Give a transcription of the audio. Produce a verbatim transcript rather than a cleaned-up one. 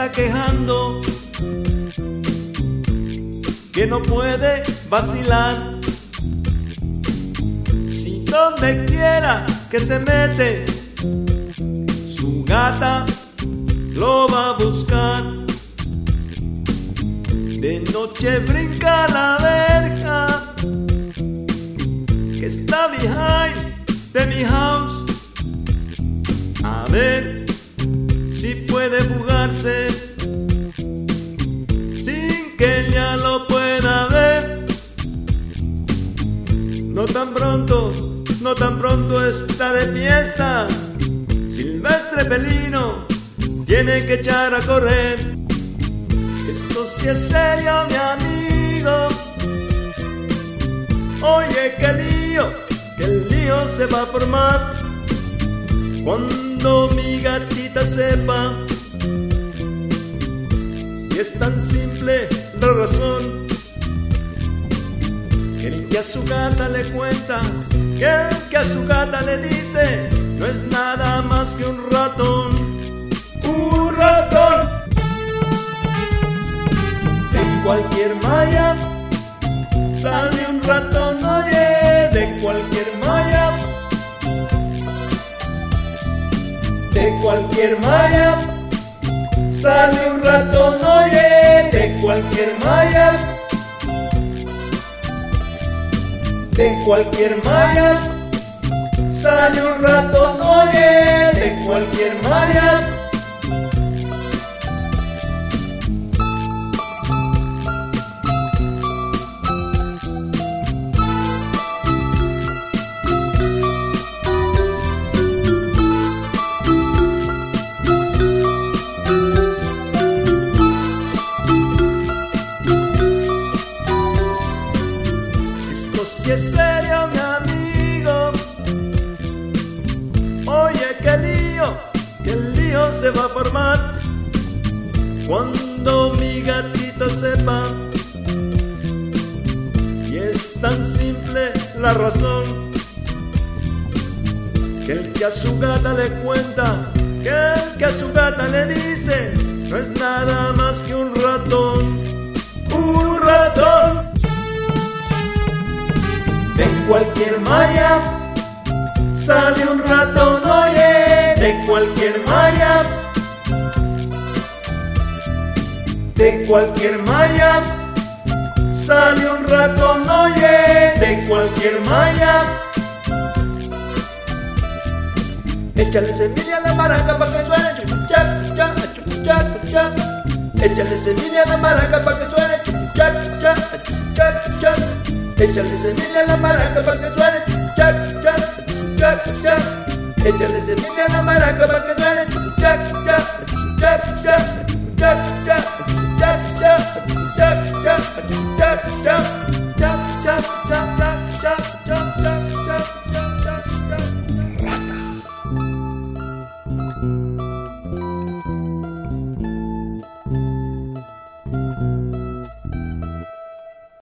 está quejando, que no puede vacilar. Si donde quiera que se mete, su gata lo va a buscar. De noche brinca la verja que está behind de mi house, a ver si puede fugarse sin que ella lo pueda ver. No tan pronto, no tan pronto está de fiesta, Silvestre Pelino tiene que echar a correr. Esto sí es serio, mi amigo. Oye, qué lío, que el lío se va a formar cuando mi gatita sepa. Y es tan simple la razón, que el que a su gata le cuenta, que el que a su gata le dice, no es nada más que un ratón. Un ratón. De cualquier malla sale un ratón, oye, de cualquier malla. De cualquier malla sale un ratón, oye, de cualquier malla. De cualquier malla sale un ratón, oye, de cualquier malla. Si es serio, mi amigo, oye, qué lío, qué lío se va a formar cuando mi gatita sepa. Y es tan simple la razón, que el que a su gata le cuenta, que el que a su gata le dice, no es nada más que un ratón. Un ratón. De cualquier malla sale un ratón, oye, de cualquier malla. De cualquier malla sale un ratón, oye, de cualquier malla. Échale semilla a la maraca pa' que suene chucha, chucha, chucha, chucha. Échale semilla a la maraca pa' que suene chucha, chucha, chucha, chucha. Échale semilla a la maraca pa' que suene chucha, chucha, chucha, chucha. Échale semilla a la maraca pa' que suene chucha, chucha, chucha, chucha.